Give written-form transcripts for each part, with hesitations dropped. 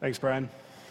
Thanks, Brian.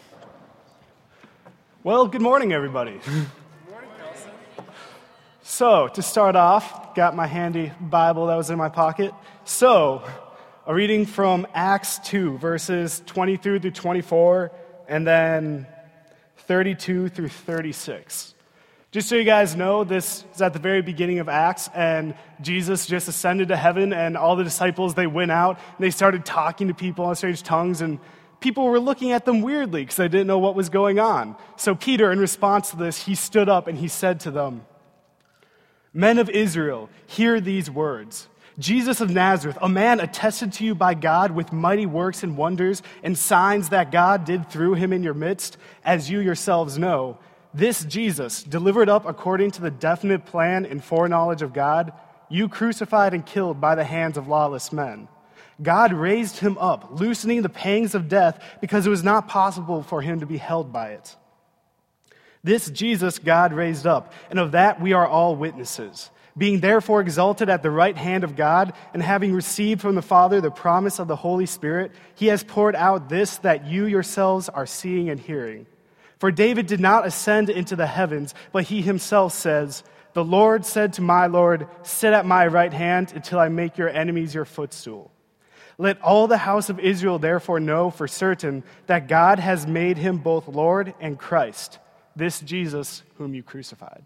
Well, good morning, everybody. Good morning, Nelson. So, to start off, got my handy Bible that was in my pocket. So, a reading from Acts 2, verses 23 through 24, and then 32 through 36. Just so you guys know, this is at the very beginning of Acts, and Jesus just ascended to heaven, and all the disciples, they went out, and they started talking to people in strange tongues, and people were looking at them weirdly because they didn't know what was going on. So Peter, in response to this, he stood up and he said to them, "Men of Israel, hear these words. Jesus of Nazareth, a man attested to you by God with mighty works and wonders and signs that God did through him in your midst, as you yourselves know. This Jesus, delivered up according to the definite plan and foreknowledge of God, you crucified and killed by the hands of lawless men. God raised him up, loosening the pangs of death because it was not possible for him to be held by it. This Jesus God raised up, and of that we are all witnesses. Being therefore exalted at the right hand of God, and having received from the Father the promise of the Holy Spirit, he has poured out this that you yourselves are seeing and hearing. For David did not ascend into the heavens, but he himself says, 'The Lord said to my Lord, sit at my right hand until I make your enemies your footstool.' Let all the house of Israel therefore know for certain that God has made him both Lord and Christ, this Jesus whom you crucified."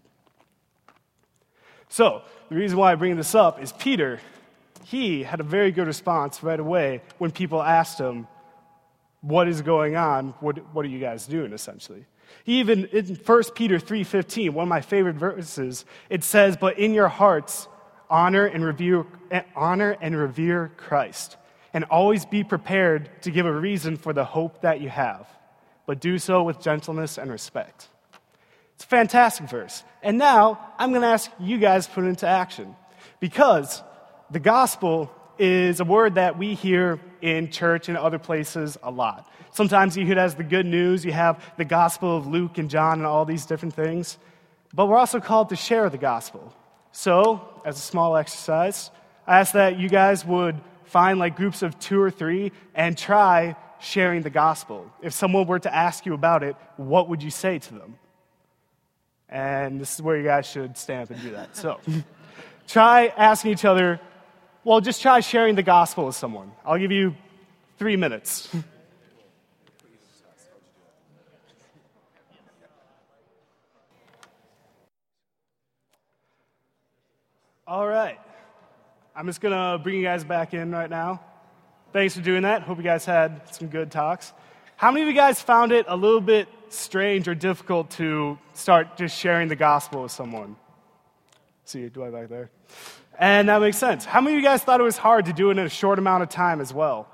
So, the reason why I bring this up is Peter, he had a very good response right away when people asked him, "What is going on? What are you guys doing?" essentially. He even, in 1 Peter 3:15, one of my favorite verses, it says, "But in your hearts, honor and revere Christ. And always be prepared to give a reason for the hope that you have, but do so with gentleness and respect." It's a fantastic verse. And now, I'm going to ask you guys to put it into action. Because the gospel is a word that we hear in church and other places a lot. Sometimes you hear it as the good news. You have the gospel of Luke and John and all these different things. But we're also called to share the gospel. So, as a small exercise, I ask that you guys would find like groups of 2 or 3 and try sharing the gospel. If someone were to ask you about it, what would you say to them? And this is where you guys should stand up and do that. So try asking each other, well, just try sharing the gospel with someone. I'll give you 3 minutes. All right. I'm just going to bring you guys back in right now. Thanks for doing that. Hope you guys had some good talks. How many of you guys found it a little bit strange or difficult to start just sharing the gospel with someone? See you, Dwight, back there. And that makes sense. How many of you guys thought it was hard to do it in a short amount of time as well?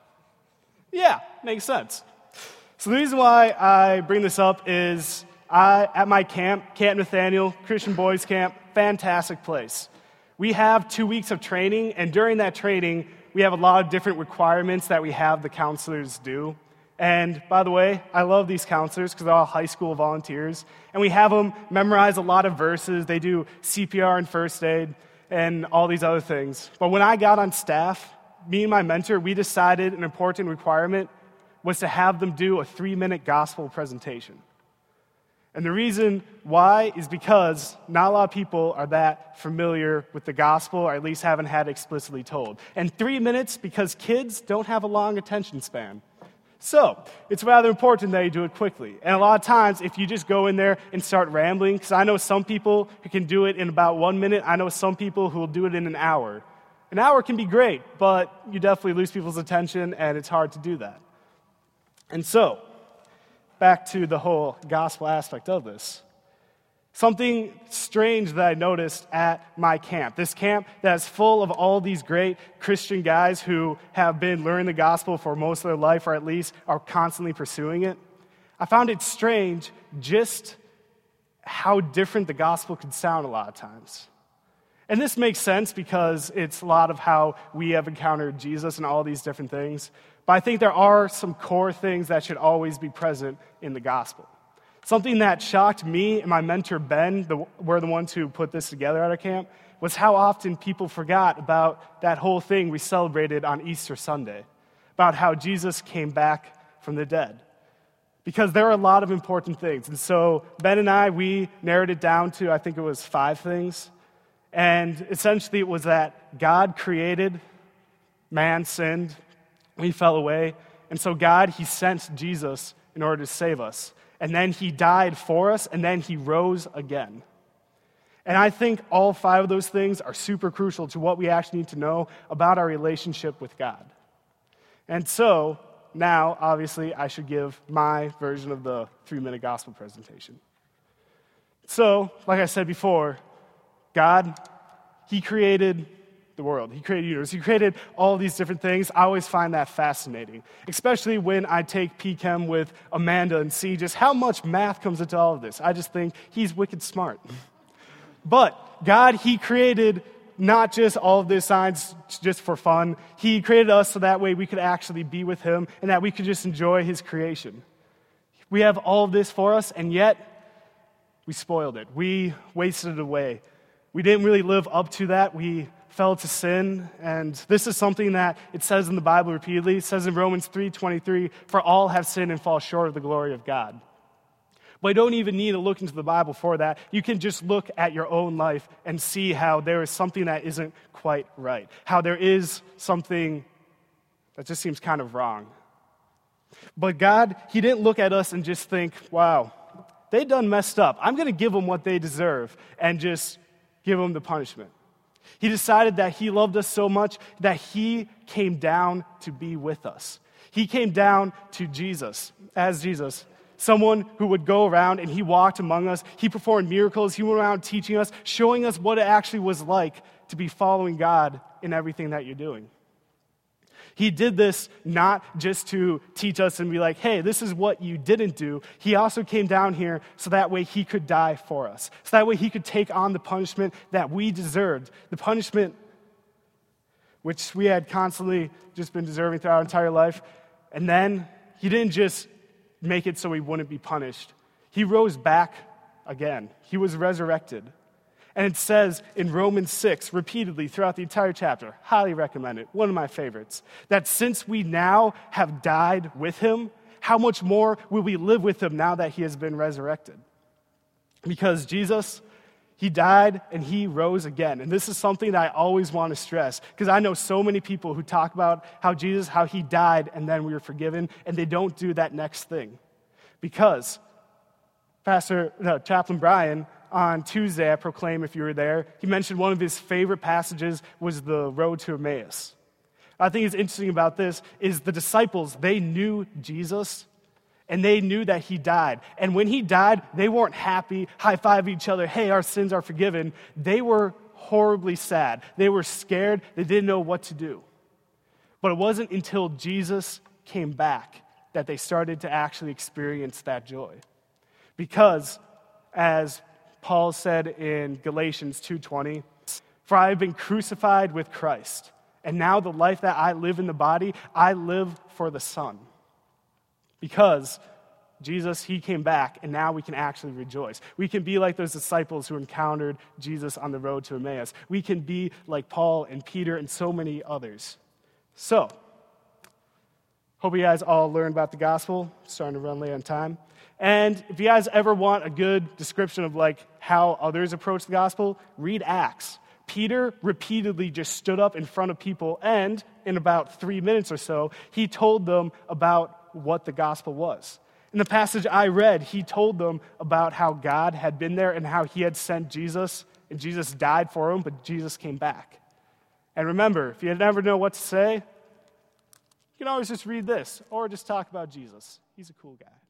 Yeah, makes sense. So the reason why I bring this up is at my camp, Camp Nathaniel, Christian Boys Camp, fantastic place. We have 2 weeks of training, and during that training, we have a lot of different requirements that we have the counselors do. And by the way, I love these counselors because they're all high school volunteers, and we have them memorize a lot of verses. They do CPR and first aid and all these other things. But when I got on staff, me and my mentor, we decided an important requirement was to have them do a 3-minute gospel presentation. And the reason why is because not a lot of people are that familiar with the gospel, or at least haven't had it explicitly told. And 3 minutes, because kids don't have a long attention span. So, it's rather important that you do it quickly. And a lot of times, if you just go in there and start rambling, because I know some people who can do it in about 1 minute, I know some people who will do it in an hour. An hour can be great, but you definitely lose people's attention, and it's hard to do that. And so, back to the whole gospel aspect of this. Something strange that I noticed at my camp, this camp that's full of all these great Christian guys who have been learning the gospel for most of their life, or at least are constantly pursuing it. I found it strange just how different the gospel could sound a lot of times. And this makes sense because it's a lot of how we have encountered Jesus and all these different things. But I think there are some core things that should always be present in the gospel. Something that shocked me and my mentor, Ben, we're the ones who put this together at our camp, was how often people forgot about that whole thing we celebrated on Easter Sunday, about how Jesus came back from the dead. because there are a lot of important things. And so Ben and I, we narrowed it down to, I think it was 5 things. And essentially it was that God created, man sinned, we fell away. And so God, he sent Jesus in order to save us. And then he died for us, and then he rose again. And I think all 5 of those things are super crucial to what we actually need to know about our relationship with God. And so now, obviously, I should give my version of the 3-minute gospel presentation. So, like I said before, God, he created the world. He created the universe. He created all these different things. I always find that fascinating, especially when I take P-Chem with Amanda and see just how much math comes into all of this. I just think he's wicked smart. But God, he created not just all of this science just for fun. He created us so that way we could actually be with him and that we could just enjoy his creation. We have all of this for us, and yet we spoiled it. We wasted it away. We didn't really live up to that. We fell to sin, and this is something that it says in the Bible repeatedly. It says in Romans 3:23, "For all have sinned and fall short of the glory of God." But you don't even need to look into the Bible for that. You can just look at your own life and see how there is something that isn't quite right, how there is something that just seems kind of wrong. But God, he didn't look at us and just think, wow, they done messed up. I'm going to give them what they deserve and just give them the punishment. He decided that he loved us so much that he came down to be with us. He came down to Jesus, as Jesus, someone who would go around and he walked among us. He performed miracles. He went around teaching us, showing us what it actually was like to be following God in everything that you're doing. He did this not just to teach us and be like, hey, this is what you didn't do. He also came down here so that way he could die for us. So that way he could take on the punishment that we deserved. The punishment which we had constantly just been deserving throughout our entire life. And then he didn't just make it so he wouldn't be punished. He rose back again. He was resurrected. And it says in Romans 6, repeatedly throughout the entire chapter, highly recommend it, one of my favorites, that since we now have died with him, how much more will we live with him now that he has been resurrected? Because Jesus, he died and he rose again. And this is something that I always want to stress, because I know so many people who talk about how Jesus, how he died and then we were forgiven, and they don't do that next thing. Because Chaplain Brian, on Tuesday at Proclaim, if you were there, he mentioned one of his favorite passages was the road to Emmaus. I think it's interesting about this is the disciples, they knew Jesus, and they knew that he died. And when he died, they weren't happy, high-five each other, hey, our sins are forgiven. They were horribly sad. They were scared. They didn't know what to do. But it wasn't until Jesus came back that they started to actually experience that joy. Because, as Paul said in Galatians 2:20, "For I have been crucified with Christ, and now the life that I live in the body, I live for the Son." Because Jesus, he came back, and now we can actually rejoice. We can be like those disciples who encountered Jesus on the road to Emmaus. We can be like Paul and Peter and so many others. So, hope you guys all learned about the gospel. Starting to run late on time. And if you guys ever want a good description of like how others approach the gospel, read Acts. Peter repeatedly just stood up in front of people, and in about 3 minutes or so, he told them about what the gospel was. In the passage I read, he told them about how God had been there and how he had sent Jesus, and Jesus died for him, but Jesus came back. And remember, if you never know what to say, you can always just read this or just talk about Jesus. He's a cool guy.